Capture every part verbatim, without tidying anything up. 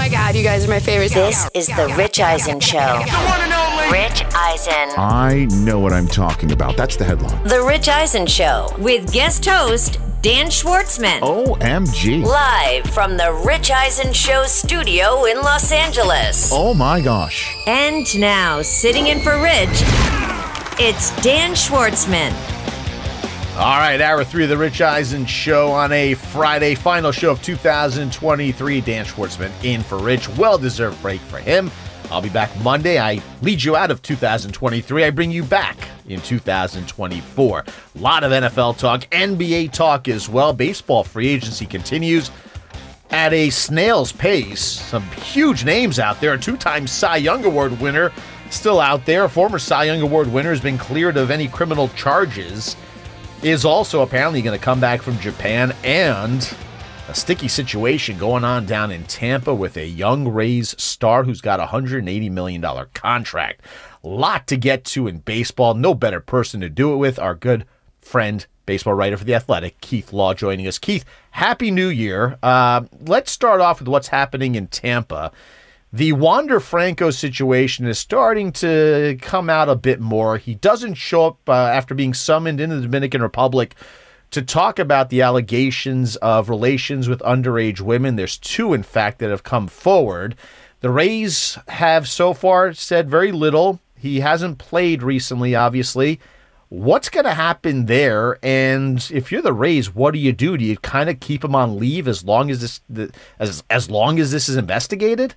my God, you guys are my favorites. This is the Rich Eisen Show. The one and only Rich Eisen. I know what I'm talking about. That's the headline. The Rich Eisen Show with guest host Dan Schwartzman. O M G. Live from the Rich Eisen Show studio in Los Angeles. Oh my gosh. And now, sitting in for Rich, it's Dan Schwartzman. All right, hour three of the Rich Eisen Show on a Friday, final show of two thousand twenty-three. Dan Schwartzman in for Rich. Well-deserved break for him. I'll be back Monday. I lead you out of two thousand twenty-three. I bring you back in two thousand twenty-four. A lot of N F L talk, N B A talk as well. Baseball free agency continues at a snail's pace. Some huge names out there. A two-time Cy Young Award winner still out there. A former Cy Young Award winner has been cleared of any criminal charges. Is also apparently going to come back from Japan, and a sticky situation going on down in Tampa with a young Rays star who's got a one hundred eighty million dollars contract. Lot to get to in baseball. No better person to do it with. Our good friend, baseball writer for The Athletic, Keith Law, joining us. Keith, Happy New Year. Uh, let's start off with what's happening in Tampa. The Wander Franco situation is starting to come out a bit more. He doesn't show up uh, after being summoned into the Dominican Republic to talk about the allegations of relations with underage women. There's two, in fact, that have come forward. The Rays have so far said very little. He hasn't played recently, obviously. What's going to happen there? And if you're the Rays, what do you do? Do you kind of keep him on leave as long as this as as long as this is investigated?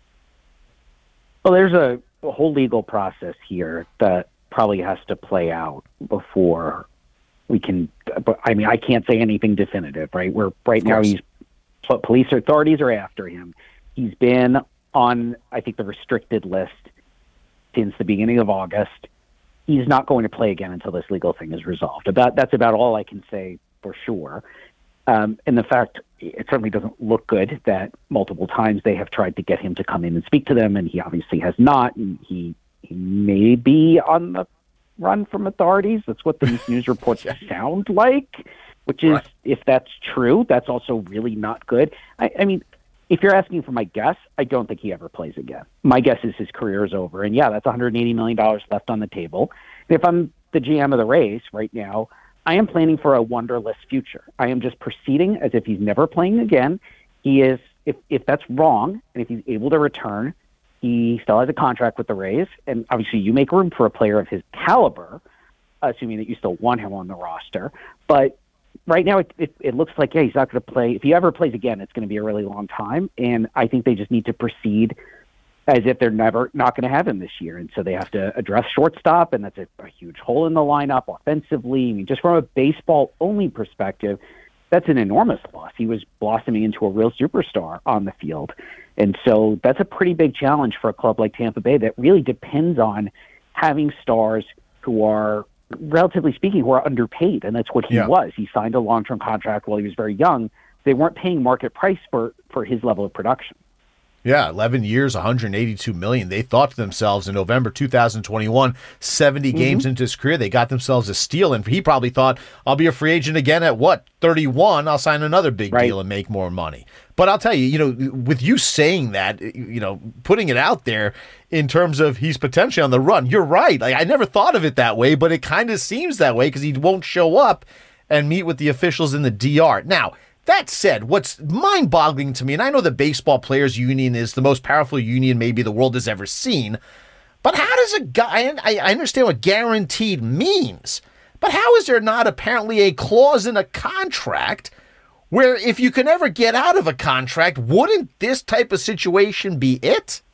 Well, there's a, a whole legal process here that probably has to play out before we can. I mean, I can't say anything definitive, right? Where right now he's police authorities are after him. He's been on, I think, the restricted list since the beginning of August. He's not going to play again until this legal thing is resolved. About that's about all I can say for sure. Um, and the fact, it certainly doesn't look good that multiple times they have tried to get him to come in and speak to them, and he obviously has not. And he, he may be on the run from authorities. That's what these news reports sound like, which is, right. If that's true, that's also really not good. I, I mean, if you're asking for my guess, I don't think he ever plays again. My guess is his career is over. And yeah, that's one hundred eighty million dollars left on the table. And if I'm the G M of the Rays right now, I am planning for a wonderless future. I am just proceeding as if he's never playing again. He is, if if that's wrong, and if he's able to return, he still has a contract with the Rays. And obviously you make room for a player of his caliber, assuming that you still want him on the roster. But right now it, it, it looks like, yeah, he's not going to play. If he ever plays again, it's going to be a really long time. And I think they just need to proceed as if they're never not going to have him this year. And so they have to address shortstop, and that's a, a huge hole in the lineup offensively. I mean, just from a baseball-only perspective, that's an enormous loss. He was blossoming into a real superstar on the field. And so that's a pretty big challenge for a club like Tampa Bay that really depends on having stars who are, relatively speaking, who are underpaid. And that's what he yeah. was. He signed a long-term contract while he was very young. They weren't paying market price for, for his level of production. Yeah, eleven years, one hundred eighty-two million dollars. They thought to themselves in November two thousand twenty-one, seventy mm-hmm. games into his career, they got themselves a steal. And he probably thought, I'll be a free agent again at what, thirty-one? I'll sign another big right. deal and make more money. But I'll tell you, you know, with you saying that, you know, putting it out there in terms of he's potentially on the run, you're right. Like, I never thought of it that way, but it kind of seems that way because he won't show up and meet with the officials in the D R. Now, that said, what's mind-boggling to me, and I know the Baseball Players Union is the most powerful union maybe the world has ever seen, but how does a guy, I, I understand what guaranteed means, but how is there not apparently a clause in a contract where if you can ever get out of a contract, wouldn't this type of situation be it?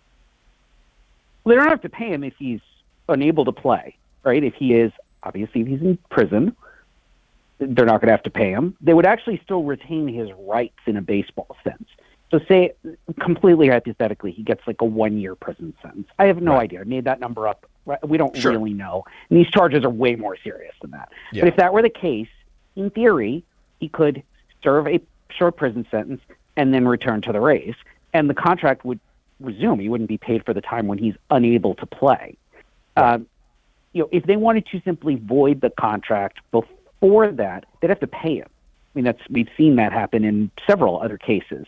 Well, they don't have to pay him if he's unable to play, right? If he is, obviously, if he's in prison, they're not going to have to pay him. They would actually still retain his rights in a baseball sense. So say, completely hypothetically, he gets like a one-year prison sentence. I have no right. idea. I made that number up. We don't sure. really know. And these charges are way more serious than that. Yeah. But if that were the case, in theory, he could serve a short prison sentence and then return to the Rays. And the contract would resume. He wouldn't be paid for the time when he's unable to play. Right. Um, you know, if they wanted to simply void the contract before that, they'd have to pay him. I mean, that's we've seen that happen in several other cases.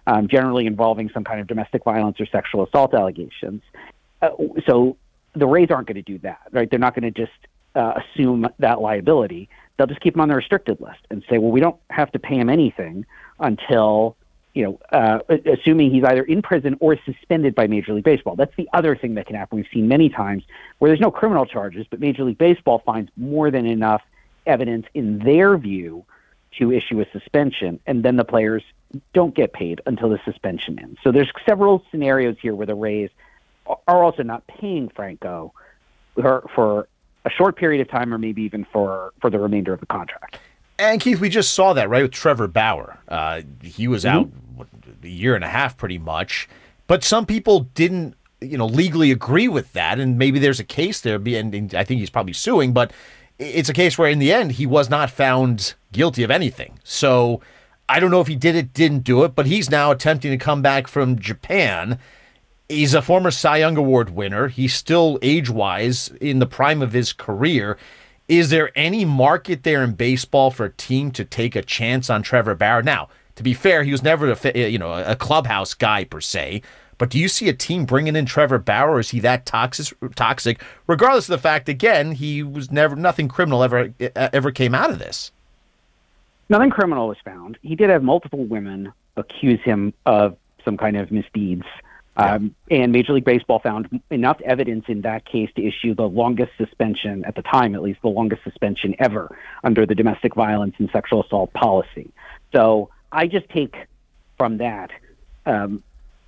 um, generally involving some kind of domestic violence or sexual assault allegations. Uh, so the Rays aren't going to do that, right? They're not going to just uh, assume that liability. They'll just keep him on the restricted list and say, well, we don't have to pay him anything until, you know, uh, assuming he's either in prison or suspended by Major League Baseball. That's the other thing that can happen. We've seen many times where there's no criminal charges, but Major League Baseball finds more than enough evidence in their view to issue a suspension, and then the players don't get paid until the suspension ends. So there's several scenarios here where the Rays are also not paying Franco for, for a short period of time or maybe even for, for the remainder of the contract. And Keith, we just saw that, right, with Trevor Bauer. Uh, he was Mm-hmm. out what, a year and a half pretty much, but some people didn't, you know, legally agree with that, and maybe there's a case there, and, and I think he's probably suing, but it's a case where in the end he was not found guilty of anything. So I don't know if he did it, didn't do it, but he's now attempting to come back from Japan. He's a former Cy Young Award winner. He's still age-wise in the prime of his career. Is there any market there in baseball for a team to take a chance on Trevor Bauer? Now, to be fair, he was never a, you know, a clubhouse guy per se, but do you see a team bringing in Trevor Bauer, or is he that toxic, toxic, regardless of the fact, again, he was never, nothing criminal ever ever came out of this? Nothing criminal was found. He did have multiple women accuse him of some kind of misdeeds. Um, and Major League Baseball found enough evidence in that case to issue the longest suspension, at the time at least, the longest suspension ever under the domestic violence and sexual assault policy. So I just take from that, um,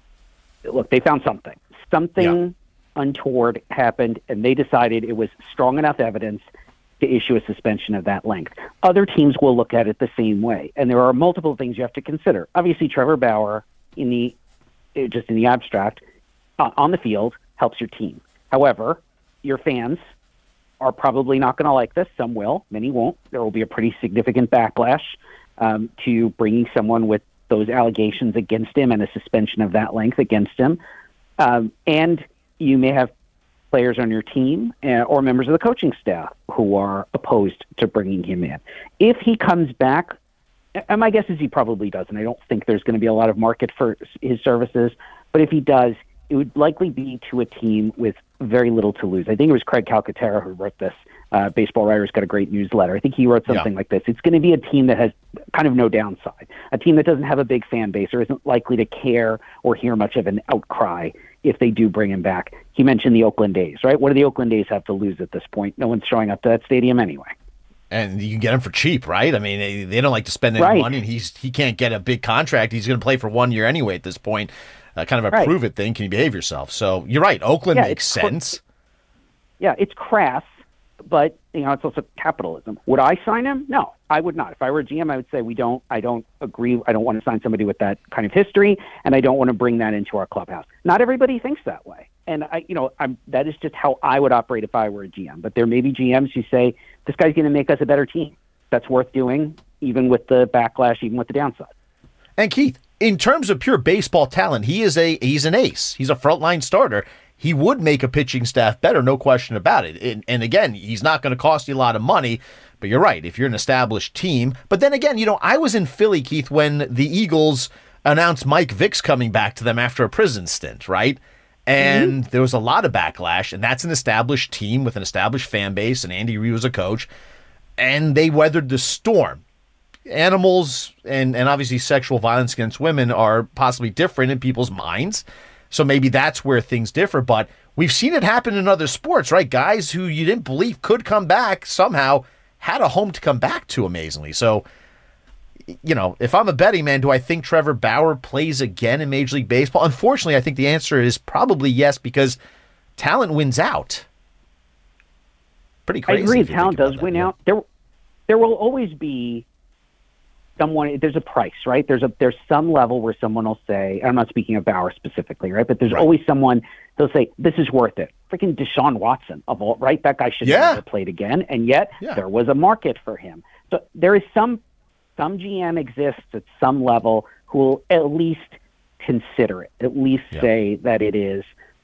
look, they found something. Something yeah. untoward happened, and they decided it was strong enough evidence to issue a suspension of that length. Other teams will look at it the same way, and there are multiple things you have to consider. Obviously, Trevor Bauer, in the just in the abstract, uh, on the field, helps your team. However, your fans are probably not going to like this. Some will, many won't. There will be a pretty significant backlash um, to bringing someone with those allegations against him and a suspension of that length against him. Um, and you may have players on your team uh, or members of the coaching staff who are opposed to bringing him in. If he comes back, and my guess is he probably doesn't. I don't think there's going to be a lot of market for his services. But if he does, it would likely be to a team with very little to lose. I think it was Craig Calcaterra who wrote this. Uh, Baseball Writer's got a great newsletter. I think he wrote something yeah. like this. It's going to be a team that has kind of no downside, a team that doesn't have a big fan base or isn't likely to care or hear much of an outcry if they do bring him back. He mentioned the Oakland A's, right? What do the Oakland A's have to lose at this point? No one's showing up to that stadium anyway. And you can get him for cheap, right? I mean, they, they don't like to spend any right. money, and he's he can't get a big contract. He's going to play for one year anyway at this point. Uh, kind of a right. prove-it thing. Can you behave yourself? So you're right. Oakland yeah, makes sense. Cr- yeah, it's crass, but you know it's also capitalism. Would I sign him? No, I would not. If I were a G M, I would say we don't. I don't agree. I don't want to sign somebody with that kind of history, and I don't want to bring that into our clubhouse. Not everybody thinks that way. And I, you know, I'm, that is just how I would operate if I were a G M. But there may be G Ms who say this guy's going to make us a better team. That's worth doing, even with the backlash, even with the downside. And Keith, in terms of pure baseball talent, he is a he's an ace. He's a frontline starter. He would make a pitching staff better, no question about it. And, and again, he's not going to cost you a lot of money. But you're right, if you're an established team. But then again, you know, I was in Philly, Keith, when the Eagles announced Mike Vick's coming back to them after a prison stint, right? And mm-hmm. there was a lot of backlash, and that's an established team with an established fan base, and Andy Reid was a coach, and they weathered the storm. Animals and, and obviously sexual violence against women are possibly different in people's minds, so maybe that's where things differ, but we've seen it happen in other sports, right? Guys who you didn't believe could come back somehow had a home to come back to, amazingly. So, you know, if I'm a betting man, do I think Trevor Bauer plays again in Major League Baseball? Unfortunately, I think the answer is probably yes, because talent wins out. Pretty crazy. I agree. Talent does win out. There, there will always be someone. There's a price, right? There's a there's some level where someone will say, I'm not speaking of Bauer specifically, right? But there's right. always someone they'll say, this is worth it. Freaking Deshaun Watson of all, right? That guy should yeah. never played again, and yet yeah. there was a market for him. So there is some. Some G M exists at some level who will at least consider it, at least yep. say that it is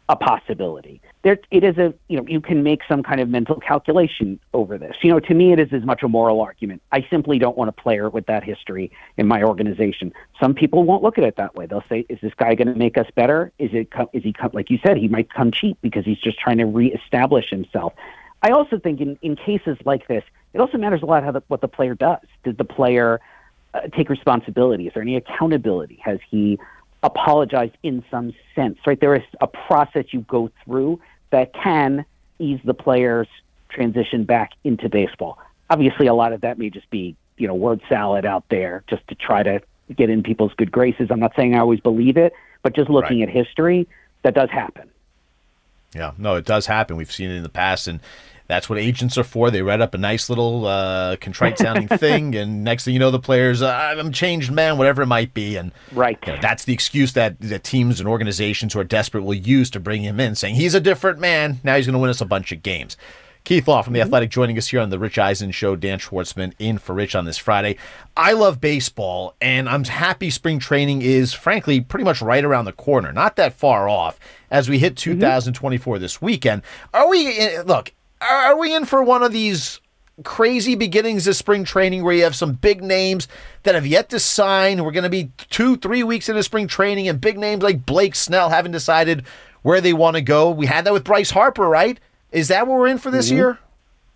a possibility. There, it is a, you know, you can make some kind of mental calculation over this. You know, to me, it is as much a moral argument. I simply don't want a player with that history in my organization. Some people won't look at it that way. They'll say, is this guy going to make us better? Is it, is he, like you said, he might come cheap because he's just trying to reestablish himself. I also think in, in cases like this, it also matters a lot how the, what the player does. Does the player uh, take responsibility? Is there any accountability? Has he apologized in some sense, right? There is a process you go through that can ease the player's transition back into baseball. Obviously, a lot of that may just be, you know, word salad out there just to try to get in people's good graces. I'm not saying I always believe it, but just looking right. at history, that does happen. Yeah, no, it does happen. We've seen it in the past, and that's what agents are for. They write up a nice little uh, contrite-sounding thing, and next thing you know, the players, uh, I'm a changed man, whatever it might be. And right. you know, that's the excuse that, that teams and organizations who are desperate will use to bring him in, saying he's a different man. Now he's going to win us a bunch of games. Keith Law from The Athletic joining us here on the Rich Eisen Show. Dan Schwartzman in for Rich on this Friday. I love baseball, and I'm happy spring training is, frankly, pretty much right around the corner. Not that far off as we hit two thousand twenty-four mm-hmm. this weekend. Are we, in, look, are we in for one of these crazy beginnings of spring training where you have some big names that have yet to sign? We're going to be two, three weeks into spring training, and big names like Blake Snell haven't decided where they want to go. We had that with Bryce Harper, right? Is that what we're in for this mm-hmm. year?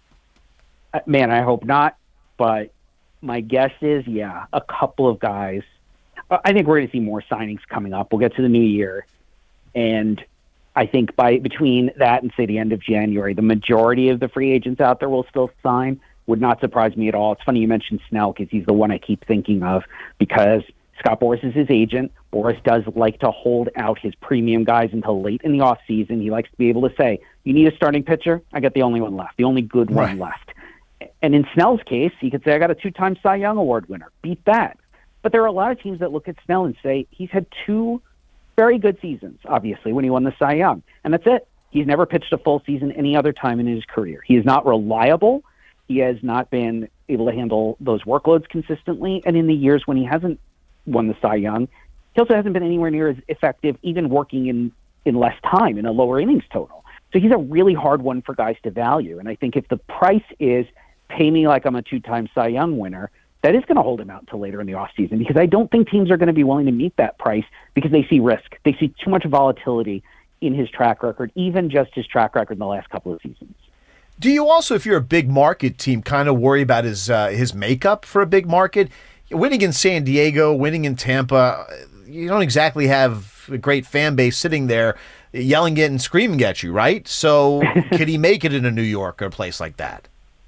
Uh, man, I hope not. But my guess is, yeah, a couple of guys. Uh, I think we're going to see more signings coming up. We'll get to the new year. And I think by between that and, say, the end of January, the majority of the free agents out there will still sign. Would not surprise me at all. It's funny you mentioned Snell because he's the one I keep thinking of because Scott Boras is his agent. Boras does like to hold out his premium guys until late in the offseason. He likes to be able to say, you need a starting pitcher? I got the only one left, the only good right. one left. And in Snell's case, he could say, I got a two-time Cy Young Award winner. Beat that. But there are a lot of teams that look at Snell and say, he's had two very good seasons, obviously, when he won the Cy Young. And that's it. He's never pitched a full season any other time in his career. He is not reliable. He has not been able to handle those workloads consistently. And in the years when he hasn't won the Cy Young, he also hasn't been anywhere near as effective, even working in, in less time, in a lower innings total. So he's a really hard one for guys to value. And I think if the price is pay me like I'm a two-time Cy Young winner, that is going to hold him out until later in the offseason because I don't think teams are going to be willing to meet that price because they see risk. They see too much volatility in his track record, even just his track record in the last couple of seasons. Do you also, if you're a big market team, kind of worry about his uh, his makeup for a big market? Winning in San Diego, winning in Tampa, you don't exactly have a great fan base sitting there yelling it and screaming at you, right? So could he make it in a New York or a place like that?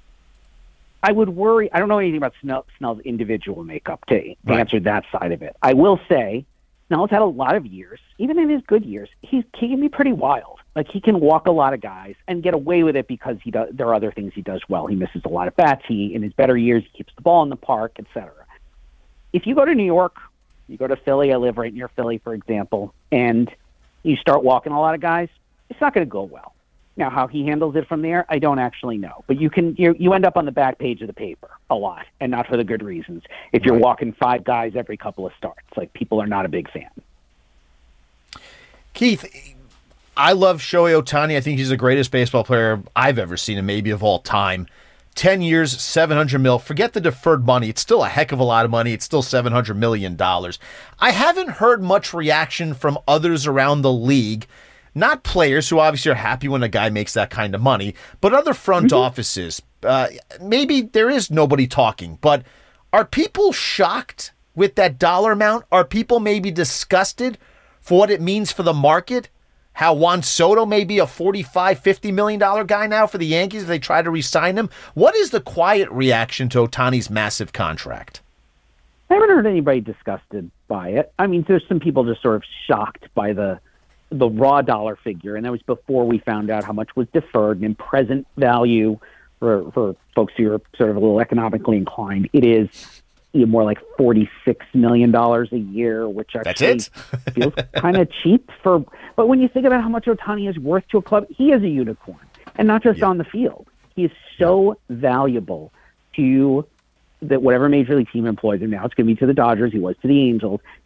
I would worry. I don't know anything about Snell, Snell's individual makeup to, to right. answer that side of it. I will say Snell's had a lot of years, even in his good years, he's, he can be pretty wild. Like he can walk a lot of guys and get away with it because he does. There are other things he does well. He misses a lot of bats. He, in his better years, he keeps the ball in the park, et cetera. If you go to New York, you go to Philly, I live right near Philly, for example, and you start walking a lot of guys, it's not going to go well. Now, how he handles it from there, I don't actually know. But you can you you end up on the back page of the paper a lot, and not for the good reasons. If you're walking five guys every couple of starts, like people are not a big fan. Keith, I love Shohei Ohtani. I think he's the greatest baseball player I've ever seen, and maybe of all time. Ten years, seven hundred mil. Forget the deferred money. It's still a heck of a lot of money. It's still seven hundred million dollars. I haven't heard much reaction from others around the league. Not players who obviously are happy when a guy makes that kind of money, but other front mm-hmm. offices. Uh, maybe there is nobody talking, but are people shocked with that dollar amount? Are people maybe disgusted for what it means for the market? How Juan Soto may be a forty-five, fifty million dollars guy now for the Yankees if they try to re-sign him? What is the quiet reaction to Ohtani's massive contract? I haven't heard anybody disgusted by it. I mean, there's some people just sort of shocked by the the raw dollar figure, and that was before we found out how much was deferred. And in present value, for for folks who are sort of a little economically inclined, it is you know, more like forty-six million dollars a year, which actually That's it? feels kind of cheap. For. But when you think about how much Ohtani is worth to a club, he is a unicorn, and not just yeah. on the field. He is so valuable to that whatever major league team employs him. Now it's going to be to the Dodgers. He was to the Angels.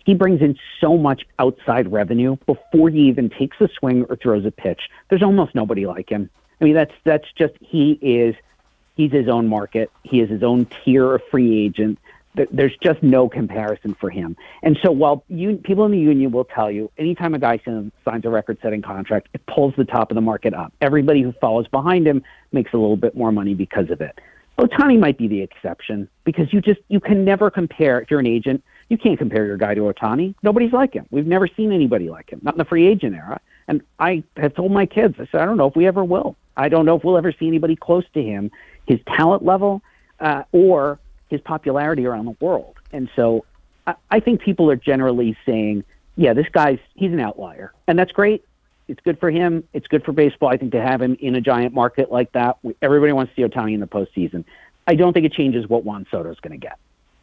He brings in so much outside revenue before he even takes a swing or throws a pitch. There's almost nobody like him. I mean, that's that's just, he is, he's his own market. He is his own tier of free agent. There's just no comparison for him. And so while you, people in the union will tell you, anytime a guy signs a record-setting contract, it pulls the top of the market up. Everybody who follows behind him makes a little bit more money because of it. Ohtani might be the exception because you just, you can never compare. If you're an agent, you can't compare your guy to Ohtani. Nobody's like him. We've never seen anybody like him, not in the free agent era. And I have told my kids, I said, I don't know if we ever will. I don't know if we'll ever see anybody close to him, his talent level, uh, or his popularity around the world. And so I, I think people are generally saying, yeah, this guy's, he's an outlier. And that's great. It's good for him. It's good for baseball, I think, to have him in a giant market like that. Everybody wants to see Ohtani in the postseason. I don't think it changes what Juan Soto's going to get.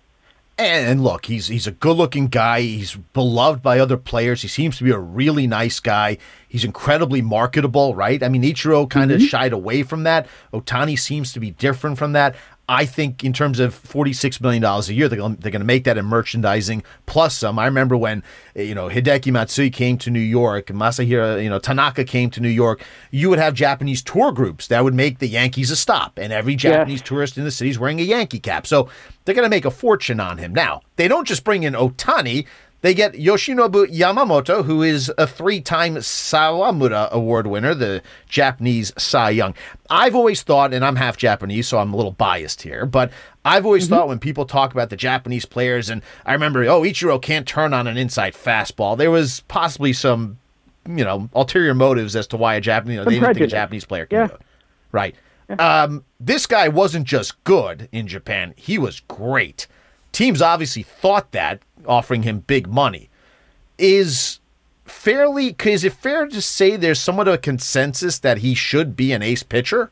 And look, he's he's a good-looking guy. He's beloved by other players. He seems to be a really nice guy. He's incredibly marketable, right? I mean, Ichiro kind of mm-hmm. shied away from that. Ohtani seems to be different from that. I think in terms of forty-six million dollars a year, they're going to make that in merchandising plus some. I remember when, you know, Hideki Matsui came to New York, Masahiro, you know, Tanaka came to New York, you would have Japanese tour groups that would make the Yankees a stop, and every Japanese yeah. tourist in the city is wearing a Yankee cap. So they're going to make a fortune on him. Now, they don't just bring in Ohtani. They get Yoshinobu Yamamoto, who is a three-time Sawamura Award winner, the Japanese Cy Young. I've always thought, and I'm half Japanese, so I'm a little biased here, but I've always mm-hmm. thought when people talk about the Japanese players, and I remember, oh, Ichiro can't turn on an inside fastball, there was possibly some, you know, ulterior motives as to why a Japanese, you know, they didn't think a Japanese player can yeah. do it. Right. Yeah. Um, this guy wasn't just good in Japan, he was great. Teams obviously thought that, offering him big money. Is fairly, is it fair to say there's somewhat of a consensus that he should be an ace pitcher?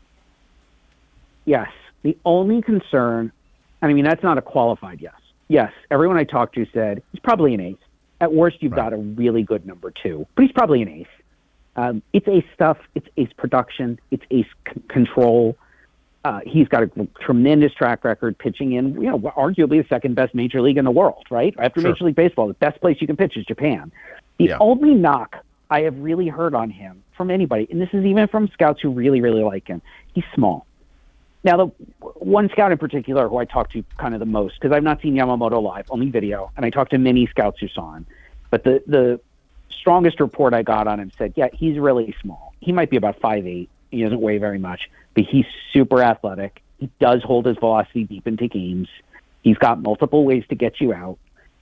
Yes. The only concern, I mean, that's not a qualified yes. Yes, everyone I talked to said he's probably an ace. At worst, you've right. got a really good number two, but he's probably an ace. Um, it's ace stuff. It's ace production. It's ace c- control. Uh, he's got a tremendous track record pitching in, you know, arguably the second best major league in the world, right? After sure. Major League Baseball, the best place you can pitch is Japan. The yeah. only knock I have really heard on him from anybody, and this is even from scouts who really, really like him, he's small. Now, the one scout in particular who I talked to kind of the most, because I've not seen Yamamoto live, only video, and I talked to many scouts who saw him, but the, the strongest report I got on him said, yeah, he's really small. He might be about five eight. He doesn't weigh very much, but he's super athletic. He does hold his velocity deep into games. He's got multiple ways to get you out.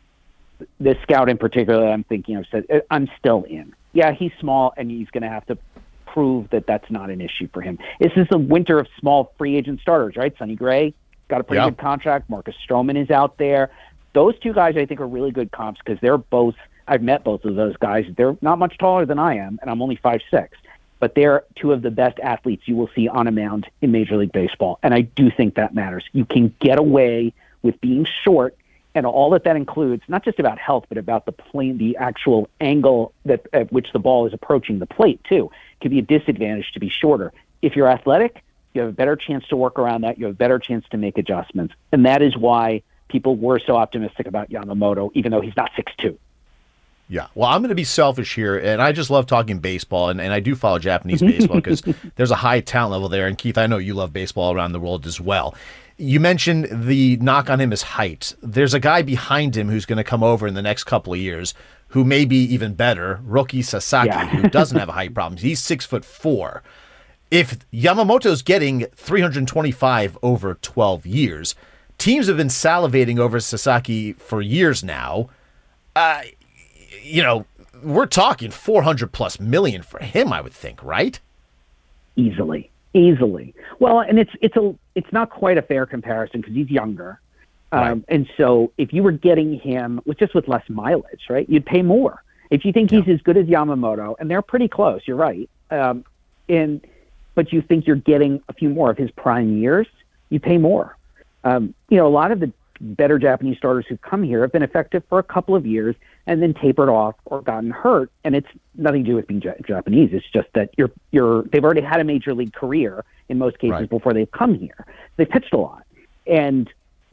This scout in particular that I'm thinking of said, I'm still in. Yeah, he's small, and he's going to have to prove that that's not an issue for him. This is the winter of small free agent starters, right? Sonny Gray got a pretty yeah. good contract. Marcus Stroman is out there. Those two guys, I think, are really good comps because they're both, I've met both of those guys. They're not much taller than I am, and I'm only five six. But they're two of the best athletes you will see on a mound in Major League Baseball. And I do think that matters. You can get away with being short, and all that that includes, not just about health, but about the plane, the actual angle that at which the ball is approaching the plate, too. It can be a disadvantage to be shorter. If you're athletic, you have a better chance to work around that. You have a better chance to make adjustments. And that is why people were so optimistic about Yamamoto, even though he's not six two. Yeah, well, I'm going to be selfish here, and I just love talking baseball, and, and I do follow Japanese baseball because there's a high talent level there, and Keith, I know you love baseball around the world as well. You mentioned the knock on him is height. There's a guy behind him who's going to come over in the next couple of years who may be even better, Roki Sasaki, yeah. who doesn't have a height problem. He's six foot four. If Yamamoto's getting three hundred twenty-five over twelve years, teams have been salivating over Sasaki for years now. Uh, you know, we're talking four hundred plus million for him, I would think, right? Easily, easily. Well, and it's it's a it's not quite a fair comparison because he's younger, right. um, and so if you were getting him with just with less mileage, right, you'd pay more. If you think yeah. he's as good as Yamamoto, and they're pretty close, you're right. Um, and but you think you're getting a few more of his prime years, you pay more. Um, you know, a lot of the better Japanese starters who've come here have been effective for a couple of years and then tapered off or gotten hurt. And it's nothing to do with being ja- Japanese. It's just that you're, you're, they've already had a major league career in most cases right. before they've come here. They pitched a lot. And,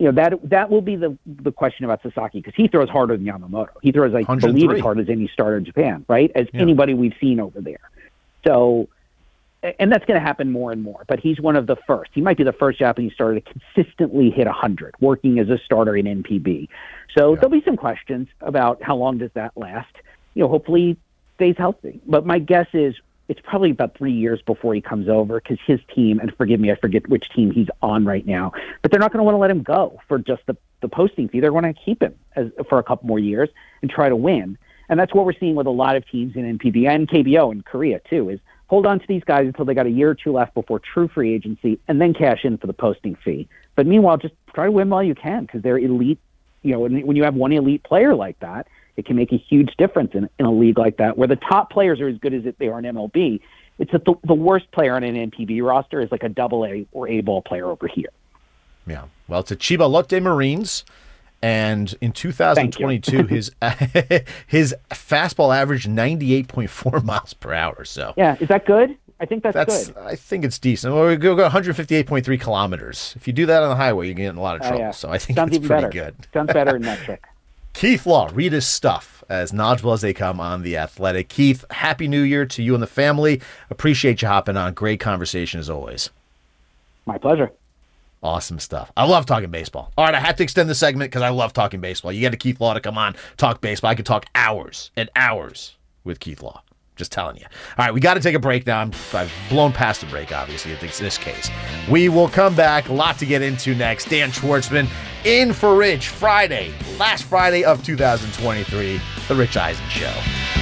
you know, that that will be the the question about Sasaki, because he throws harder than Yamamoto. He throws, I believe, as hard as any starter in Japan, right? As yeah. anybody we've seen over there. So, and that's going to happen more and more. But he's one of the first. He might be the first Japanese starter to consistently hit one hundred, working as a starter in N P B. So yeah. there'll be some questions about how long does that last. You know, hopefully stays healthy. But my guess is it's probably about three years before he comes over, because his team, and forgive me, I forget which team he's on right now, but they're not going to want to let him go for just the, the posting fee. They're going to keep him as, for a couple more years and try to win. And that's what we're seeing with a lot of teams in N P B and K B O in Korea too, is hold on to these guys until they got a year or two left before true free agency, and then cash in for the posting fee. But meanwhile, just try to win while you can, because they're elite. You know, when, when you have one elite player like that, it can make a huge difference in, in a league like that, where the top players are as good as they are in M L B. It's that the, the worst player on an N P B roster is like a double A or A ball player over here. Yeah. Well, it's a Chiba Lotte Marines, and in two thousand twenty-two, his his fastball averaged ninety-eight point four miles per hour. So yeah, is that good? I think that's, that's good. I think it's decent. Well, we go one hundred fifty-eight point three kilometers. If you do that on the highway, you get in a lot of trouble. Uh, yeah. So I think Sounds it's even pretty better. good. Sounds better in that trick. Keith Law, read his stuff as knowledgeable as they come on The Athletic. Keith, Happy New Year to you and the family. Appreciate you hopping on. Great conversation as always. My pleasure. Awesome stuff. I love talking baseball. All right, I had to extend the segment because I love talking baseball. You get a Keith Law to come on, talk baseball. I could talk hours and hours with Keith Law. Just telling you. All right, we got to take a break now. I'm, I've blown past the break, obviously, in this case. We will come back. A lot to get into next. Dan Schwartzman in for Rich Friday, last Friday of two thousand twenty-three, The Rich Eisen Show.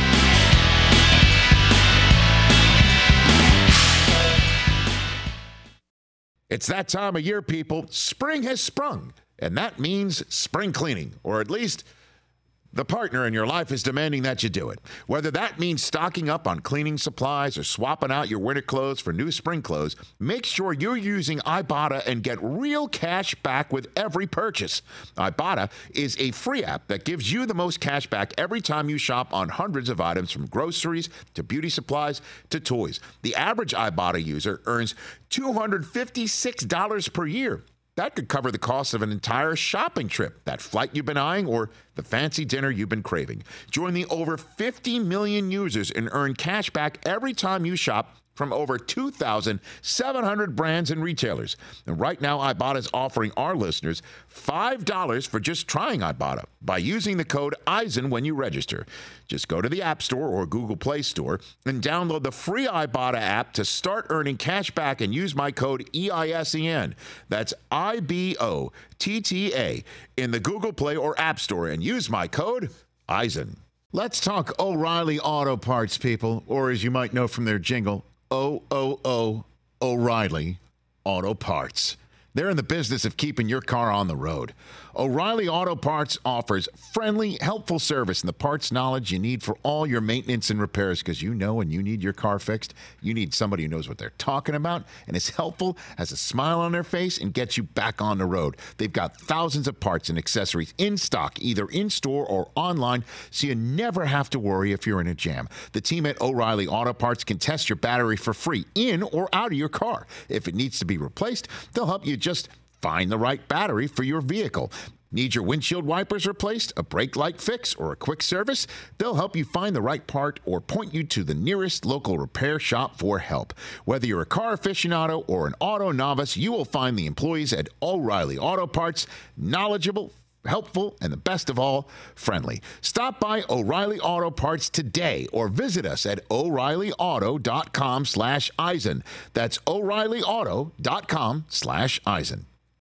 It's that time of year, people. Spring has sprung, and that means spring cleaning, or at least the partner in your life is demanding that you do it. Whether that means stocking up on cleaning supplies or swapping out your winter clothes for new spring clothes, make sure you're using Ibotta and get real cash back with every purchase. Ibotta is a free app that gives you the most cash back every time you shop on hundreds of items, from groceries to beauty supplies to toys. The average Ibotta user earns two hundred fifty-six dollars per year. That could cover the cost of an entire shopping trip, that flight you've been eyeing, or the fancy dinner you've been craving. Join the over fifty million users and earn cash back every time you shop from over two thousand seven hundred brands and retailers. And right now, Ibotta is offering our listeners five dollars for just trying Ibotta by using the code Eisen when you register. Just go to the App Store or Google Play Store and download the free Ibotta app to start earning cash back and use my code E I S E N. That's I B O T T A in the Google Play or App Store, and use my code Eisen. Let's talk O'Reilly Auto Parts, people, or as you might know from their jingle, O O O O'Reilly Auto Parts. They're in the business of keeping your car on the road. O'Reilly Auto Parts offers friendly, helpful service and the parts knowledge you need for all your maintenance and repairs, because you know when you need your car fixed, you need somebody who knows what they're talking about and is helpful, has a smile on their face, and gets you back on the road. They've got thousands of parts and accessories in stock, either in-store or online, so you never have to worry if you're in a jam. The team at O'Reilly Auto Parts can test your battery for free in or out of your car. If it needs to be replaced, they'll help you just find the right battery for your vehicle. Need your windshield wipers replaced, a brake light fix, or a quick service? They'll help you find the right part or point you to the nearest local repair shop for help. Whether you're a car aficionado or an auto novice, you will find the employees at O'Reilly Auto Parts knowledgeable, helpful, and the best of all, friendly. Stop by O'Reilly Auto Parts today or visit us at O'Reilly Auto dot com slash Eisen. That's O'Reilly Auto dot com slash Eisen.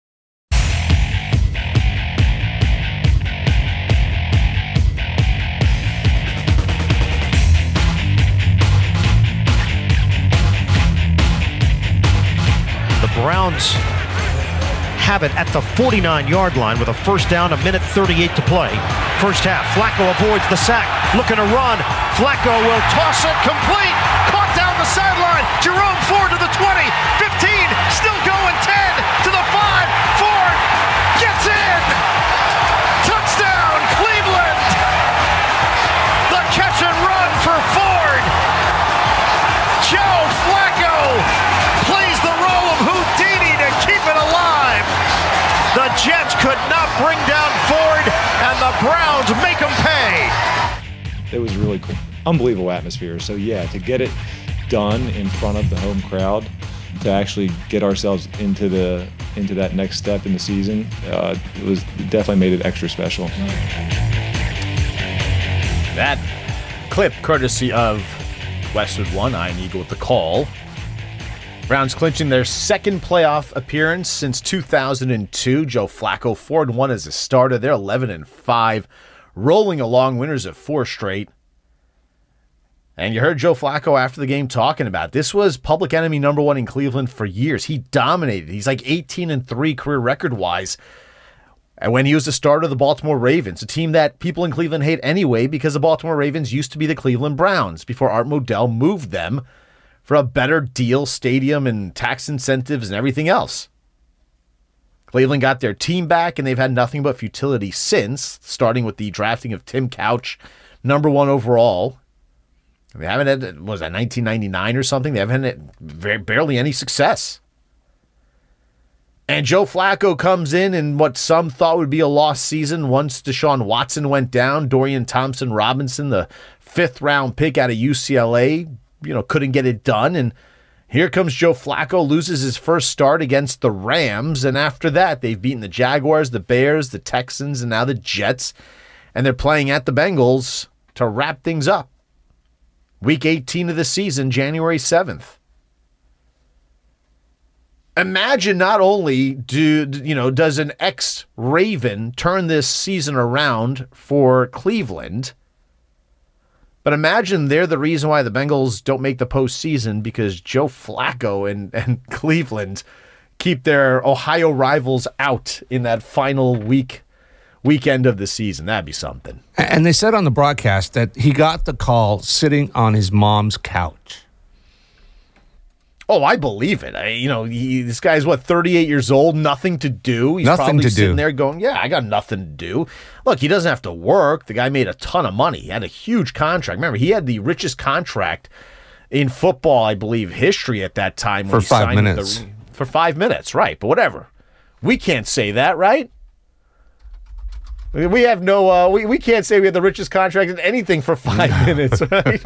The Browns have it at the forty-nine-yard line with a first down, a minute thirty-eight to play. First half, Flacco avoids the sack, looking to run. Flacco will toss it complete, caught down the sideline. Jerome Ford to the twenty, fifteen, still going, ten, to the five, Ford gets in! Touchdown, Cleveland! The catch and run for Ford. Joe Flacco plays the role of Houdini to keep it alive. The Jets could not bring down Ford, and the Browns make them pay. It was really cool. Unbelievable atmosphere. So yeah, to get it done in front of the home crowd, to actually get ourselves into the into that next step in the season, uh, it was it definitely made it extra special. That clip courtesy of Westwood One, Ian Eagle with the call. Browns clinching their second playoff appearance since two thousand two. Joe Flacco four and one as a starter. They're eleven and five, rolling along, winners of four straight. And you heard Joe Flacco after the game talking about it. This was public enemy number one in Cleveland for years. He dominated. He's like eighteen and three career record-wise. And when he was the starter of the Baltimore Ravens, a team that people in Cleveland hate anyway because the Baltimore Ravens used to be the Cleveland Browns before Art Modell moved them for a better deal, stadium, and tax incentives and everything else. Cleveland got their team back, and they've had nothing but futility since, starting with the drafting of Tim Couch, number one overall. They haven't had, what was that, nineteen ninety-nine or something? They haven't had very, barely any success. And Joe Flacco comes in in what some thought would be a lost season once Deshaun Watson went down. Dorian Thompson-Robinson, the fifth-round pick out of U C L A, you know, couldn't get it done. And here comes Joe Flacco, loses his first start against the Rams. And after that, they've beaten the Jaguars, the Bears, the Texans, and now the Jets. And they're playing at the Bengals to wrap things up. Week eighteen of the season, January seventh. Imagine not only do you know does an ex-Raven turn this season around for Cleveland, but imagine they're the reason why the Bengals don't make the postseason because Joe Flacco and, and Cleveland keep their Ohio rivals out in that final week weekend of the season. That'd be something. And they said on the broadcast that he got the call sitting on his mom's couch. Oh, I believe it. I, you know, he, this guy's, what, thirty-eight years old, nothing to do. He's nothing probably to sitting do. there going, yeah, I got nothing to do. Look, he doesn't have to work. The guy made a ton of money. He had a huge contract. Remember, he had the richest contract in football, I believe, history at that time. When For he five signed minutes. The, for five minutes, right. But whatever. We can't say that, right? We have no, uh, we, we can't say we have the richest contract in anything for five minutes, right?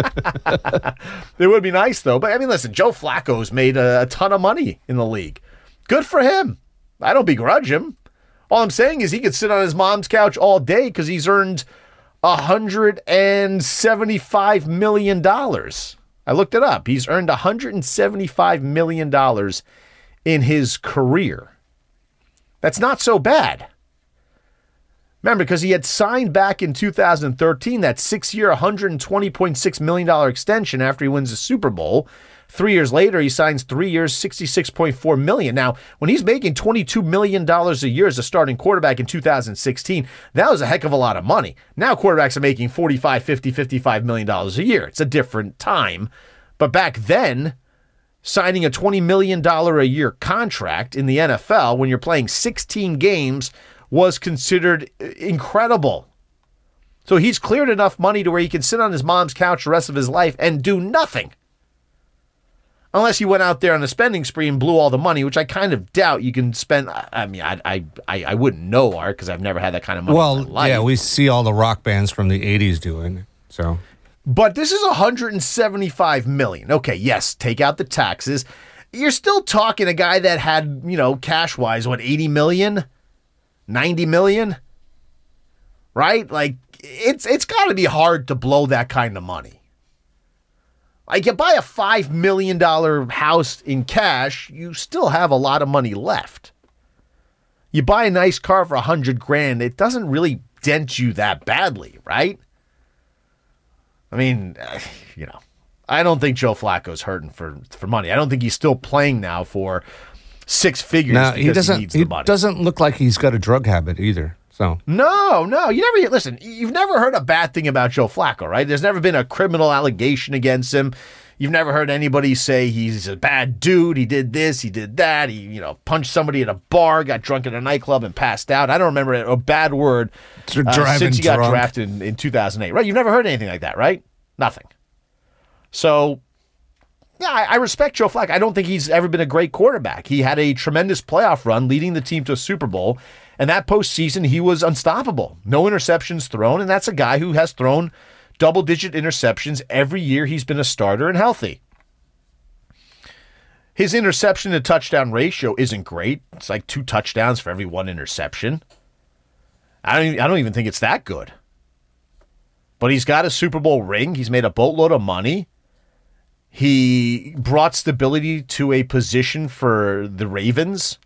It would be nice, though. But, I mean, listen, Joe Flacco's made a, a ton of money in the league. Good for him. I don't begrudge him. All I'm saying is he could sit on his mom's couch all day because he's earned one hundred seventy-five million dollars. I looked it up. He's earned one hundred seventy-five million dollars in his career. That's not so bad. Remember, because he had signed back in two thousand thirteen that six-year, one hundred twenty point six million dollars extension after he wins the Super Bowl. Three years later, he signs three years, sixty-six point four million dollars. Now, when he's making twenty-two million dollars a year as a starting quarterback in two thousand sixteen, that was a heck of a lot of money. Now quarterbacks are making forty-five, fifty, fifty-five million dollars a year. It's a different time. But back then, signing a twenty million dollars a year contract in the N F L when you're playing sixteen games was considered incredible. So he's cleared enough money to where he can sit on his mom's couch the rest of his life and do nothing. Unless he went out there on a spending spree and blew all the money, which I kind of doubt you can spend. I mean, I I I, I wouldn't know, Art, because I've never had that kind of money Well, in my life. yeah, we see all the rock bands from the eighties doing so. But this is one hundred seventy-five million dollars. Okay, yes, take out the taxes. You're still talking a guy that had, you know, cash-wise, what, eighty million dollars? ninety million dollars? Right? Like, it's it's got to be hard to blow that kind of money. Like, you buy a five million dollars house in cash, you still have a lot of money left. You buy a nice car for one hundred grand, it doesn't really dent you that badly, right? I mean, you know, I don't think Joe Flacco's hurting for, for money. I don't think he's still playing now for six figures Now, because he doesn't he needs he the money. doesn't look like he's got a drug habit either. So No, no. You never listen, you've never heard a bad thing about Joe Flacco, right? There's never been a criminal allegation against him. You've never heard anybody say he's a bad dude, he did this, he did that, he, you know, punched somebody at a bar, got drunk at a nightclub and passed out. I don't remember a bad word uh, Driving since he got drunk. drafted in, in two thousand eight. Right? You've never heard anything like that, right? Nothing. So Yeah, I, I respect Joe Flacco. I don't think he's ever been a great quarterback. He had a tremendous playoff run leading the team to a Super Bowl, and that postseason he was unstoppable. No interceptions thrown, and that's a guy who has thrown double-digit interceptions every year he's been a starter and healthy. His interception to touchdown ratio isn't great. It's like two touchdowns for every one interception. I don't even, I don't even think it's that good. But he's got a Super Bowl ring. He's made a boatload of money. He brought stability to a position for the Ravens.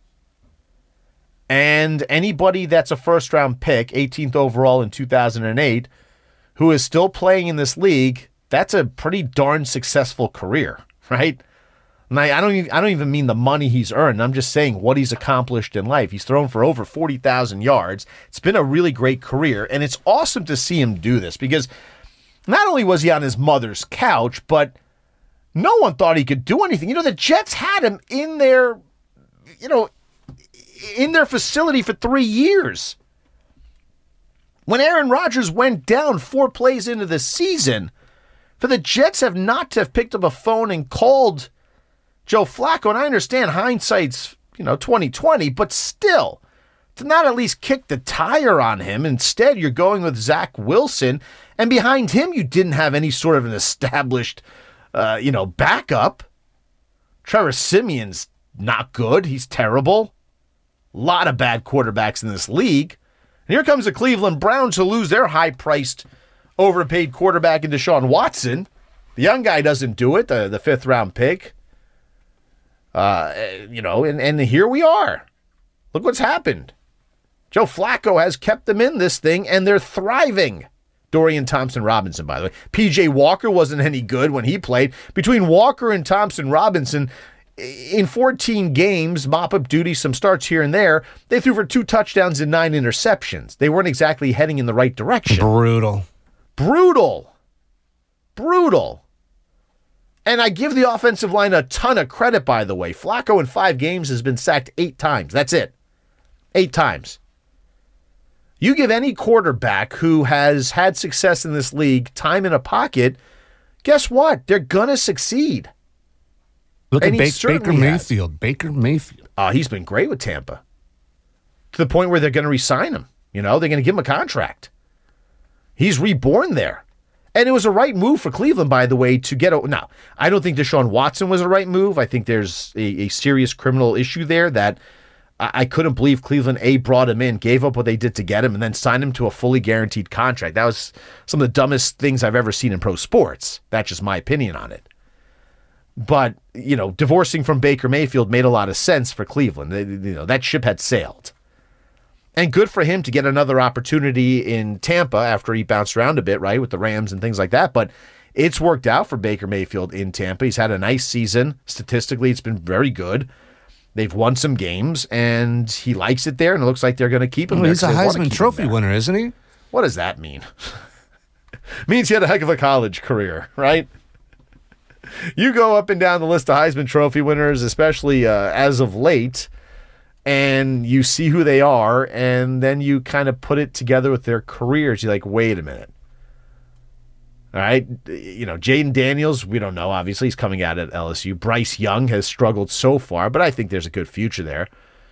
And anybody that's a first-round pick, eighteenth overall in two thousand eight, who is still playing in this league, that's a pretty darn successful career, right? And I, I don't even, I don't even mean the money he's earned. I'm just saying what he's accomplished in life. He's thrown for over forty thousand yards. It's been a really great career, and it's awesome to see him do this because not only was he on his mother's couch, but no one thought he could do anything. You know, the Jets had him in their, you know, in their facility for three years. When Aaron Rodgers went down four plays into the season, for the Jets have not to have picked up a phone and called Joe Flacco, and I understand hindsight's, you know, twenty twenty, but still, to not at least kick the tire on him. Instead, you're going with Zach Wilson, and behind him, you didn't have any sort of an established, uh, you know, backup. Trevor Siemian's not good. He's terrible. A lot of bad quarterbacks in this league. And here comes the Cleveland Browns who lose their high-priced, overpaid quarterback in Deshaun Watson. The young guy doesn't do it, the, the fifth-round pick. Uh, you know, and, and here we are. Look what's happened. Joe Flacco has kept them in this thing, and they're thriving. Dorian Thompson-Robinson, by the way. P J Walker wasn't any good when he played. Between Walker and Thompson-Robinson, in fourteen games, mop-up duty, some starts here and there, they threw for two touchdowns and nine interceptions. They weren't exactly heading in the right direction. Brutal. Brutal. Brutal. And I give the offensive line a ton of credit, by the way. Flacco in five games has been sacked eight times. That's it. Eight times. You give any quarterback who has had success in this league time in a pocket, guess what? They're going to succeed. Look And at he ba- Baker certainly has. Mayfield. Baker Mayfield. Uh, he's been great with Tampa. To the point where they're going to re-sign him. You know, they're going to give him a contract. He's reborn there. And it was a right move for Cleveland, by the way, to get a... Now, I don't think Deshaun Watson was a right move. I think there's a, a serious criminal issue there that I, I couldn't believe Cleveland, A, brought him in, gave up what they did to get him, and then signed him to a fully guaranteed contract. That was some of the dumbest things I've ever seen in pro sports. That's just my opinion on it. But, you know, divorcing from Baker Mayfield made a lot of sense for Cleveland. They, you know, that ship had sailed. And good for him to get another opportunity in Tampa after he bounced around a bit, right, with the Rams and things like that. But it's worked out for Baker Mayfield in Tampa. He's had a nice season. Statistically, it's been very good. They've won some games, and he likes it there, and it looks like they're going to keep him Well, there. he's a 'cause they wanna Heisman keep him Trophy there. winner, isn't he? What does that mean? Means he had a heck of a college career, right? You go up and down the list of Heisman Trophy winners, especially uh, as of late, and you see who they are, and then you kind of put it together with their careers. You're like, wait a minute. All right. You know, Jaden Daniels, we don't know. Obviously, he's coming out at L S U. Bryce Young has struggled so far, but I think there's a good future there.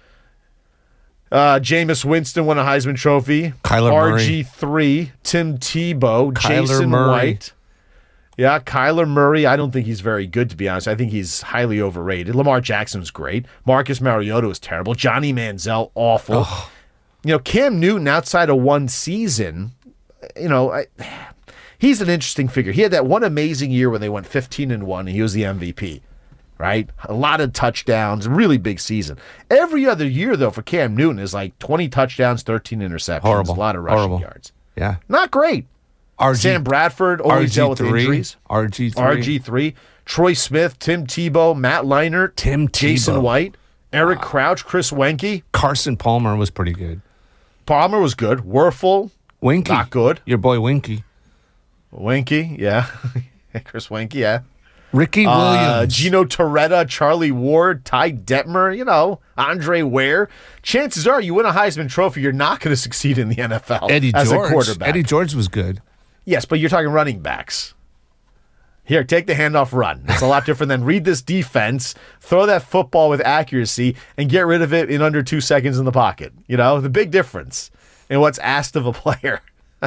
Uh, Jameis Winston won a Heisman Trophy. Kyler Murray. R G three, Tim Tebow, Kyler Jason Murray. White. Yeah, Kyler Murray. I don't think he's very good, to be honest. I think he's highly overrated. Lamar Jackson's great. Marcus Mariota was terrible. Johnny Manziel, awful. Oh. You know, Cam Newton, outside of one season, you know, I, he's an interesting figure. He had that one amazing year when they went fifteen and one, and he was the M V P, right? A lot of touchdowns, really big season. Every other year, though, for Cam Newton is like twenty touchdowns, thirteen interceptions, Horrible. a lot of rushing Horrible. yards. Yeah. Not great. R G, Sam Bradford always dealt with R G three. injuries. R G three. R G three, Troy Smith, Tim Tebow, Matt Leinart, Tim Jason Tebow. White, Eric Crouch, Chris Wenke. Carson Palmer was pretty good. Palmer was good. Werfel, Winky. not good. Your boy Winky. Wenke, yeah. Chris Wenke, yeah. Ricky Uh, Williams. Gino Torretta, Charlie Ward, Ty Detmer, you know, Andre Ware. Chances are you win a Heisman Trophy, you're not going to succeed in the N F L Eddie as George. a quarterback. Eddie George was good. Yes, but you're talking running backs. Here, take the handoff, run. It's a lot different than read this defense, throw that football with accuracy, and get rid of it in under two seconds in the pocket. You know, the big difference in what's asked of a player.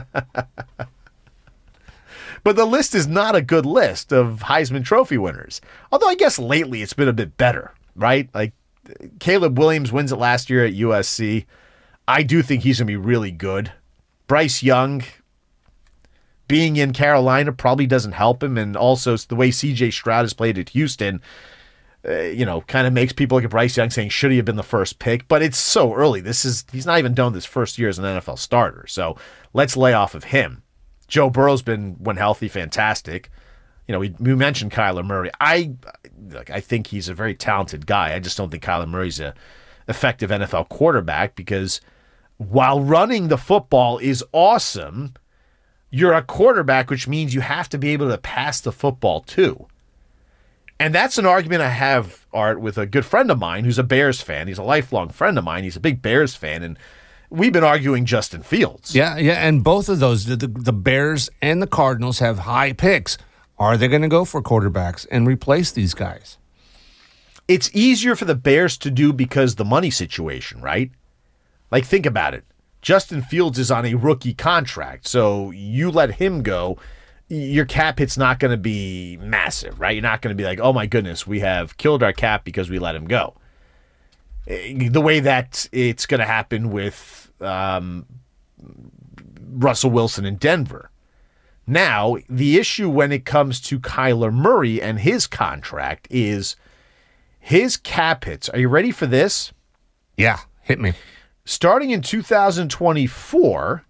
But the list is not a good list of Heisman Trophy winners. Although I guess lately it's been a bit better, right? Like Caleb Williams wins it last year at U S C. I do think he's going to be really good. Bryce Young, being in Carolina probably doesn't help him, and also the way C J Stroud has played at Houston, uh, you know, kind of makes people look at Bryce Young saying, should he have been the first pick? But it's so early. This is he's not even done this first year as an N F L starter, so let's lay off of him. Joe Burrow's been, when healthy, fantastic. You know, we, we mentioned Kyler Murray. I like, I think he's a very talented guy. I just don't think Kyler Murray's a effective N F L quarterback because while running the football is awesome, you're a quarterback, which means you have to be able to pass the football too. And that's an argument I have, Art, with a good friend of mine who's a Bears fan. He's a lifelong friend of mine. He's a big Bears fan, and we've been arguing Justin Fields. Yeah, yeah, and both of those, the, the, the Bears and the Cardinals have high picks. Are they going to go for quarterbacks and replace these guys? It's easier for the Bears to do because the money situation, right? Like, think about it. Justin Fields is on a rookie contract, so you let him go, your cap hit's not going to be massive, right? You're not going to be like, oh my goodness, we have killed our cap because we let him go. The way that it's going to happen with um, Russell Wilson in Denver. Now, the issue when it comes to Kyler Murray and his contract is his cap hits. Are you ready for this? Yeah, hit me. Starting in two thousand twenty-four,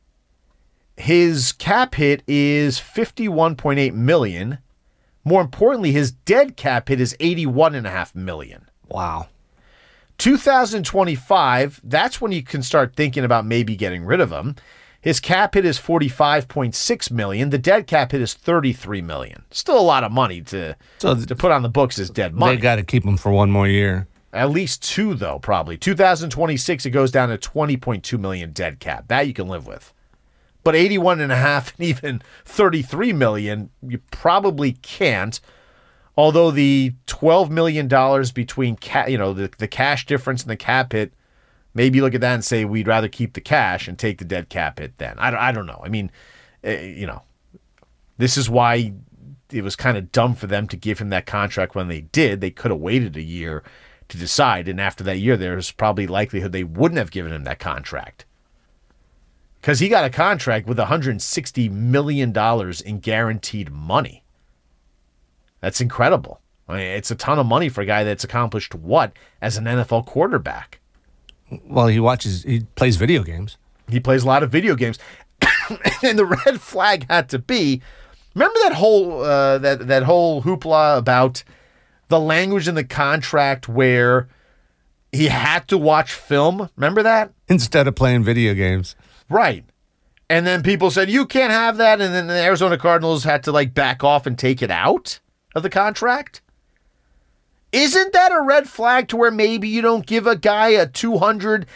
his cap hit is fifty-one point eight million dollars. More importantly, his dead cap hit is eighty-one point five million dollars. Wow. two thousand twenty-five, that's when you can start thinking about maybe getting rid of him. His cap hit is forty-five point six million dollars. The dead cap hit is thirty-three million dollars. Still a lot of money to, so to put on the books as dead money. They got to keep him for one more year. At least two, though, probably. two thousand twenty-six, it goes down to twenty point two million dollars dead cap. That you can live with. But eighty-one and a half and even thirty-three million dollars, you probably can't. Although the twelve million dollars between, ca- you know, the, the cash difference and the cap hit, maybe you look at that and say we'd rather keep the cash and take the dead cap hit then. I don't, I don't know. I mean, uh, you know, this is why it was kind of dumb for them to give him that contract when they did. They could have waited a year to decide, and after that year, there's probably likelihood they wouldn't have given him that contract. Because he got a contract with one hundred sixty million dollars in guaranteed money. That's incredible. I mean, it's a ton of money for a guy that's accomplished what as an N F L quarterback? Well, he watches, he plays video games. He plays a lot of video games. And the red flag had to be, remember that whole uh, that that whole hoopla about the language in the contract where he had to watch film? Remember that? Instead of playing video games. Right. And then people said, you can't have that. And then the Arizona Cardinals had to like back off and take it out of the contract. Isn't that a red flag to where maybe you don't give a guy a two hundred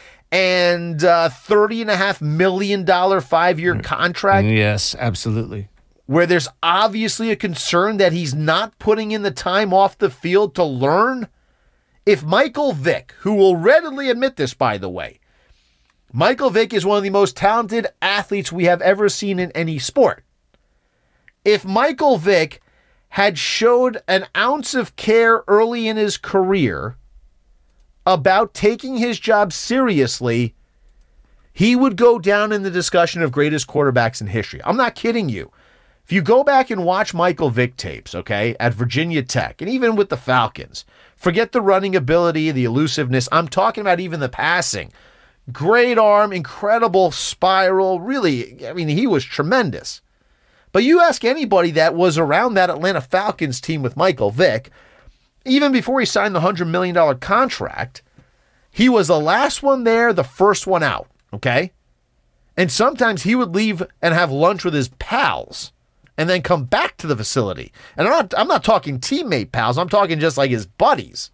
thirty and a half million dollar five-year contract? Yes, absolutely. Where there's obviously a concern that he's not putting in the time off the field to learn? If Michael Vick, who will readily admit this, by the way, Michael Vick is one of the most talented athletes we have ever seen in any sport. If Michael Vick had showed an ounce of care early in his career about taking his job seriously, he would go down in the discussion of greatest quarterbacks in history. I'm not kidding you. If you go back and watch Michael Vick tapes, okay, at Virginia Tech, and even with the Falcons, forget the running ability, the elusiveness. I'm talking about even the passing. Great arm, incredible spiral. Really, I mean, he was tremendous. But you ask anybody that was around that Atlanta Falcons team with Michael Vick, even before he signed the one hundred million dollars contract, he was the last one there, the first one out, okay? And sometimes he would leave and have lunch with his pals and then come back to the facility. And I'm not, I'm not talking teammate pals. I'm talking just like his buddies.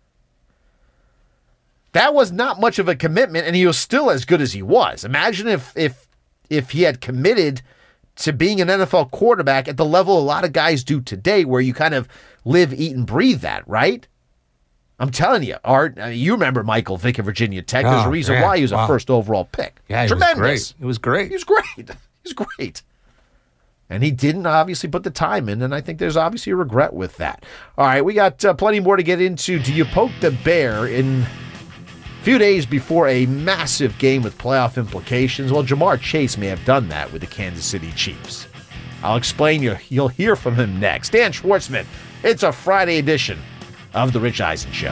That was not much of a commitment, and he was still as good as he was. Imagine if if if he had committed to being an N F L quarterback at the level a lot of guys do today, where you kind of live, eat, and breathe that, right? I'm telling you, Art, I mean, you remember Michael Vick of Virginia Tech. There's Oh, a reason man. why he was Wow. a first overall pick. Yeah, he Tremendous. was great. It was great. He was great. He was great. And he didn't obviously put the time in, and I think there's obviously a regret with that. All right, we got uh, plenty more to get into. Do you poke the bear in a few days before a massive game with playoff implications? Well, Jamar Chase may have done that with the Kansas City Chiefs. I'll explain you. You'll hear from him next. Dan Schwartzman, it's a Friday edition of The Rich Eisen Show.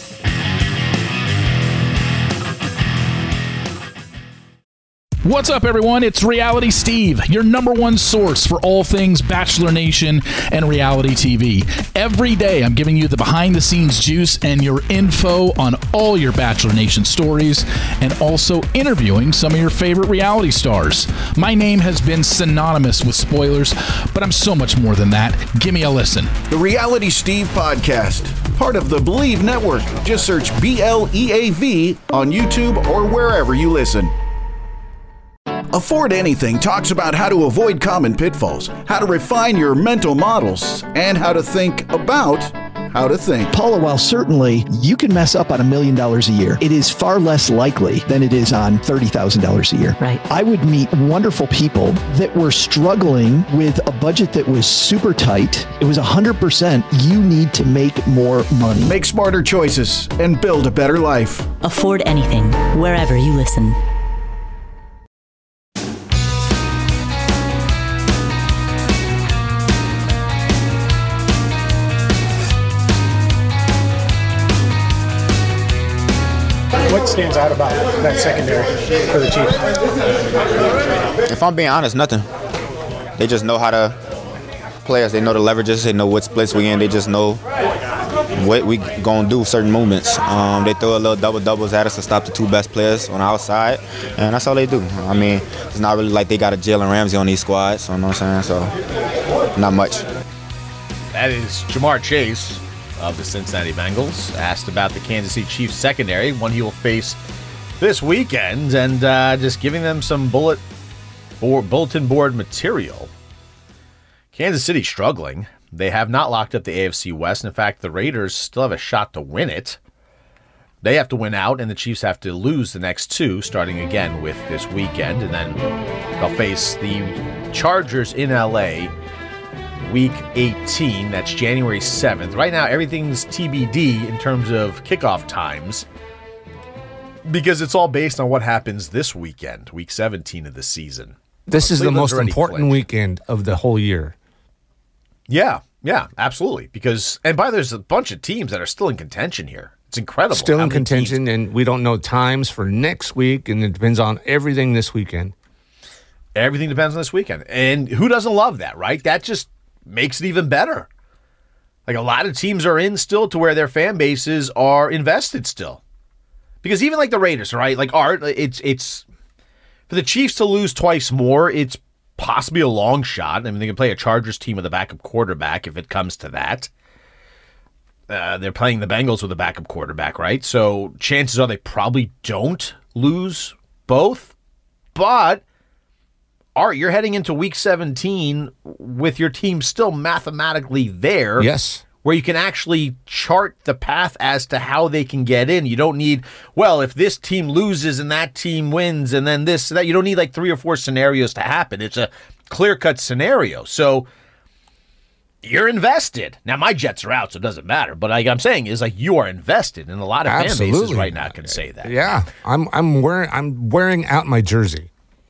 What's up, everyone? It's Reality Steve, your number one source for all things Bachelor Nation and reality T V. Every day, I'm giving you the behind-the-scenes juice and your info on all your Bachelor Nation stories, and also interviewing some of your favorite reality stars. My name has been synonymous with spoilers, but I'm so much more than that. Give me a listen. The Reality Steve Podcast, part of the Believe Network. Just search B L E A V on YouTube or wherever you listen. Afford Anything talks about how to avoid common pitfalls, how to refine your mental models, and how to think about how to think. Paula, while certainly you can mess up on a million dollars a year, it is far less likely than it is on thirty thousand dollars a year. Right. I would meet wonderful people that were struggling with a budget that was super tight. It was one hundred percent you need to make more money. Make smarter choices and build a better life. Afford Anything, wherever you listen. What stands out about that secondary for the Chiefs? If I'm being honest, nothing. They just know how to play us. They know the leverages. They know what splits we in. They just know what we gonna do certain movements. Um, they throw a little double doubles at us to stop the two best players on the outside, and that's all they do. I mean, it's not really like they got a Jalen Ramsey on these squads. So you know what I'm saying? So not much. That is Jamar Chase of the Cincinnati Bengals, asked about the Kansas City Chiefs secondary, one he will face this weekend, and uh, just giving them some bullet board, bulletin board material. Kansas City struggling. They have not locked up the A F C West. In fact, the Raiders still have a shot to win it. They have to win out, and the Chiefs have to lose the next two, starting again with this weekend, and then they'll face the Chargers in L A Week eighteen, that's January seventh. Right now, everything's T B D in terms of kickoff times because it's all based on what happens this weekend, Week seventeen of the season. This Well, is the Cleveland's most already important clinched. weekend of the whole year. Yeah, yeah, absolutely. Because, and by the way, there's a bunch of teams that are still in contention here. It's incredible. Still how in many contention, and we don't know times for next week, and it depends on everything this weekend. Everything depends on this weekend. And who doesn't love that, right? That just makes it even better. Like, a lot of teams are in still to where their fan bases are invested still. Because even like the Raiders, right? Like, Art, it's it's for the Chiefs to lose twice more, it's possibly a long shot. I mean, they can play a Chargers team with a backup quarterback if it comes to that. Uh, they're playing the Bengals with a backup quarterback, right? So chances are they probably don't lose both. But Art, you're heading into week seventeen with your team still mathematically there. Yes. Where you can actually chart the path as to how they can get in. You don't need, well, if this team loses and that team wins and then this, that, you don't need like three or four scenarios to happen. It's a clear-cut scenario. So you're invested. Now, my Jets are out, so it doesn't matter. But like I'm saying is like you are invested, and a lot of fan bases Absolutely. right now can say that. Yeah, I'm I'm wearing I'm wearing out my jersey.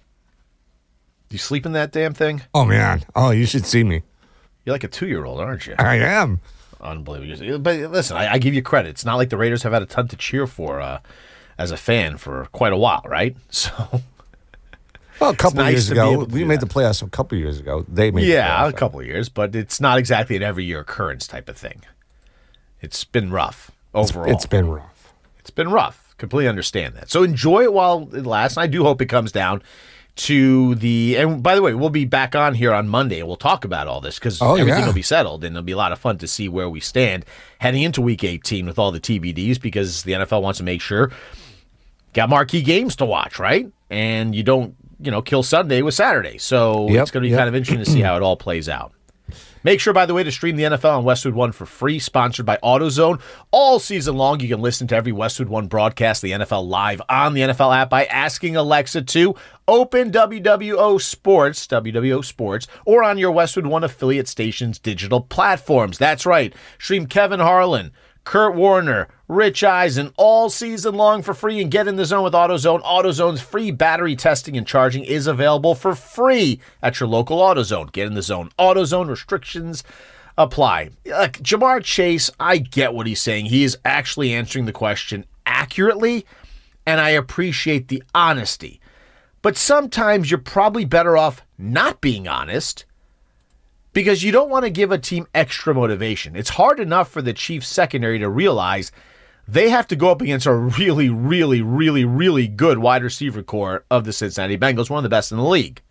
You sleep in that damn thing? Oh man! Oh, you should see me. You're like a two-year-old, aren't you? I am. Unbelievable. But listen, I, I give you credit. It's not like the Raiders have had a ton to cheer for uh, as a fan for quite a while, right? So, well, a couple nice years to be ago, able to we do made that. the playoffs. A couple years ago, they made yeah, the a playoffs. couple of years, but it's not exactly an every year occurrence type of thing. It's been rough overall. It's, it's been rough. It's been rough. Completely understand that. So enjoy it while it lasts. And I do hope it comes down to the, and by the way, we'll be back on here on Monday and we'll talk about all this because Oh, everything yeah. will be settled and it'll be a lot of fun to see where we stand heading into week eighteen with all the T B Ds because the N F L wants to make sure got marquee games to watch, right? and you don't, you know, kill Sunday with Saturday. So Yep, it's going to be yep. kind of interesting to see how it all plays out. Make sure, by the way, to stream the N F L on Westwood One for free, sponsored by AutoZone. All season long, you can listen to every Westwood One broadcast, the N F L live on the N F L app by asking Alexa to open W W O Sports, W W O Sports, or on your Westwood One affiliate station's digital platforms. That's right. Stream Kevin Harlan, Kurt Warner, Rich Eisen all season long for free, and get in the zone with AutoZone. AutoZone's free battery testing and charging is available for free at your local AutoZone. Get in the zone. AutoZone, restrictions apply. Like Jamar Chase, I get what he's saying. He is actually answering the question accurately, and I appreciate the honesty. But sometimes you're probably better off not being honest, because you don't want to give a team extra motivation. It's hard enough for the Chiefs secondary to realize they have to go up against a really, really, really, really good wide receiver core of the Cincinnati Bengals, one of the best in the league.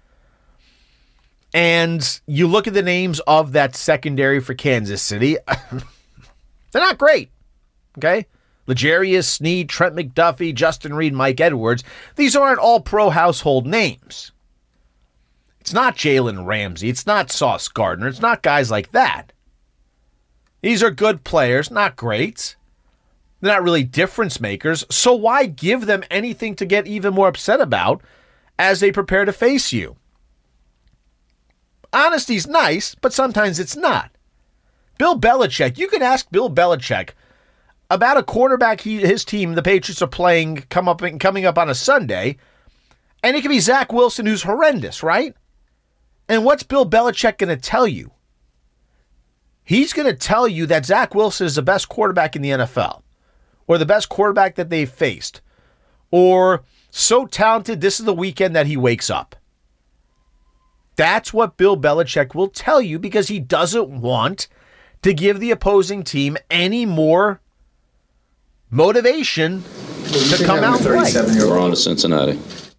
And you look at the names of that secondary for Kansas City, they're not great, okay? L'Jarius Sneed, Trent McDuffie, Justin Reed, Mike Edwards. These aren't all pro household names. It's not Jalen Ramsey. It's not Sauce Gardner. It's not guys like that. These are good players, not great. They're not really difference makers, so why give them anything to get even more upset about as they prepare to face you? Honesty's nice, but sometimes it's not. Bill Belichick, you can ask Bill Belichick about a quarterback he, his team, the Patriots, are playing come up coming up on a Sunday, and it could be Zach Wilson, who's horrendous, right? And what's Bill Belichick going to tell you? He's going to tell you that Zach Wilson is the best quarterback in the N F L, or the best quarterback that they've faced, or so talented this is the weekend that he wakes up. That's what Bill Belichick will tell you, because he doesn't want to give the opposing team any more motivation to come out and play. We're on to Cincinnati.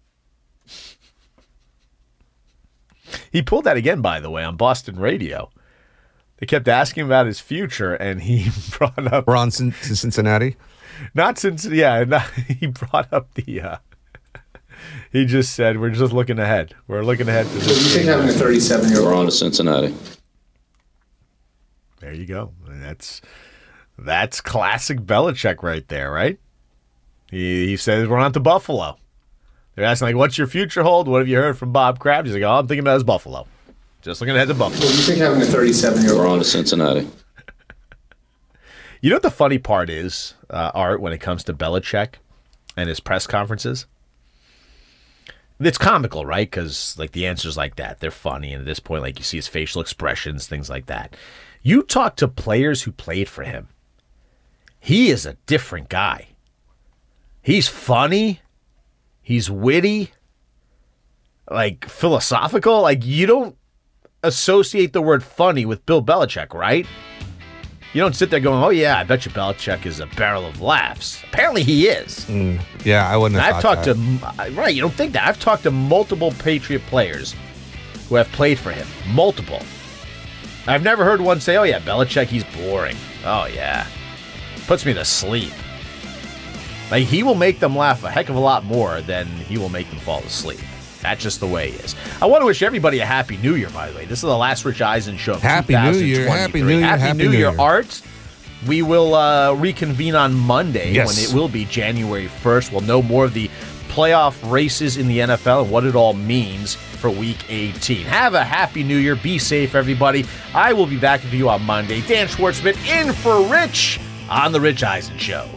He pulled that again, by the way, on Boston radio. They kept asking about his future, and he brought up... We're on to Cincinnati? Not Cincinnati, yeah. Not, he brought up the... Uh, he just said, we're just looking ahead. We're looking ahead to this. What do you think having a thirty-seven-year-old... We're on to Cincinnati. There you go. That's that's classic Belichick right there, right? He, he says, we're on to Buffalo. They're asking, like, what's your future hold? What have you heard from Bob Kraft? He's like, oh, I'm thinking about his Buffalo. Just looking ahead to Buffalo. What do you think having a thirty-seven-year-old... We're on to Cincinnati. You know what the funny part is, uh, Art, when it comes to Belichick and his press conferences? It's comical, right? Because, like, the answers like that, they're funny. And at this point, like, you see his facial expressions, things like that. You talk to players who played for him. He is a different guy. He's funny. He's witty. Like, philosophical. Like, you don't associate the word funny with Bill Belichick, right? You don't sit there going, oh, yeah, I bet you Belichick is a barrel of laughs. Apparently he is. Mm, yeah, I wouldn't have I've thought talked that. to, right, you don't think that. I've talked to multiple Patriot players who have played for him. Multiple. I've never heard one say, oh, yeah, Belichick, he's boring. Oh, yeah. Puts me to sleep. Like, he will make them laugh a heck of a lot more than he will make them fall asleep. That's just the way he is. I want to wish everybody a Happy New Year, by the way. This is the last Rich Eisen show of Happy New Year, Happy New Year, Happy, Happy New, New Year, Year. Art. We will uh, reconvene on Monday Yes. when it will be January first. We'll know more of the playoff races in the N F L and what it all means for Week eighteen. Have a Happy New Year. Be safe, everybody. I will be back with you on Monday. Dan Schwartzman in for Rich on The Rich Eisen Show.